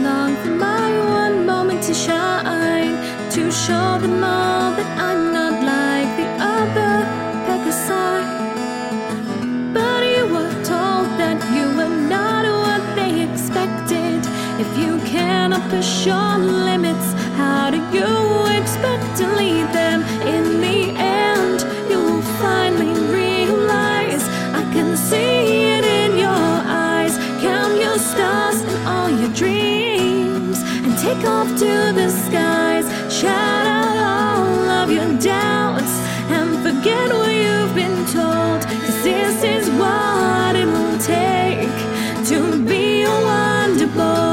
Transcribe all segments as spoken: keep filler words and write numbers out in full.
long for my one moment to shine, to show them all that I'm not like the other Pegasi. But you were told that you were not what they expected. If you cannot push your limits, how do you expect to lead them? In the end, you will finally realize, I can see it in your eyes. Count your stars and all your dreams, and take off to the skies. Shout out all of your doubts, and forget what you've been told, 'cause this is what it will take to be a wonderboy.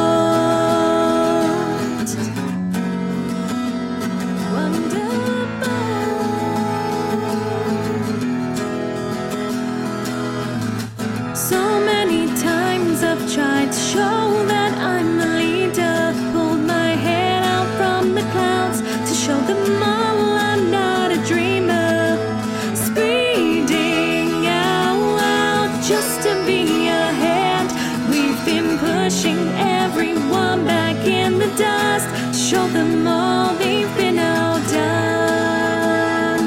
So many times I've tried to show that I'm a leader, pulled my head out from the clouds to show them all I'm not a dreamer. Speeding out loud just to be ahead. We've been pushing everyone back in the dust to show them all they've been outdone,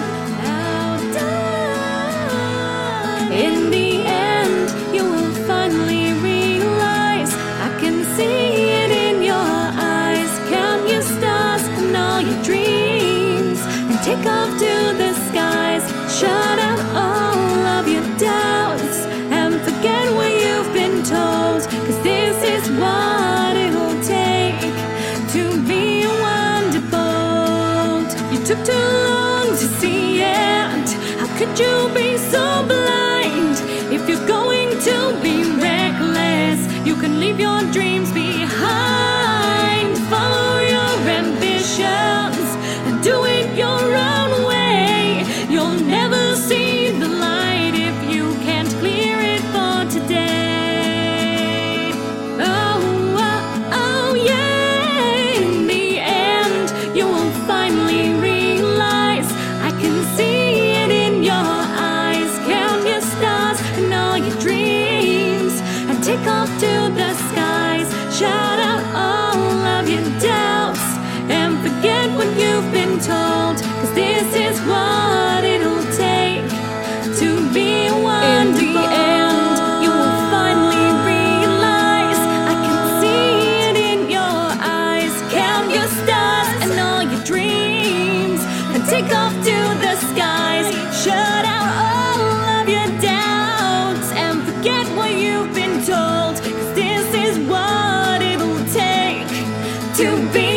outdone. In the end, you will finally realize, I can see it in your eyes. Count your stars and all your dreams, and take off to the skies. Shut out all of your doubts, and forget what you've been told, 'cause this is what it'll take to be a wonderbolt. You took too long to see it. How could you be so blind? If you're going to be reckless, you can leave your dreams behind. Follow your ambitions and do it your own way. You'll never see the light if you can't clear it for today. Oh, oh, oh yeah. In the end, you will finally realize, I can see it in your eyes. Count your stars and all your dreams, and take off to the skies. Shout out all of your doubts, and forget what you've been told, 'cause this is what it'll take to be a wonderboy. In the end, you will finally realize, I can see it in your eyes. Count your stars and all your dreams, and take off to the skies. Shut out all of your doubts, and forget what you've been told, 'cause this is what it'll take to be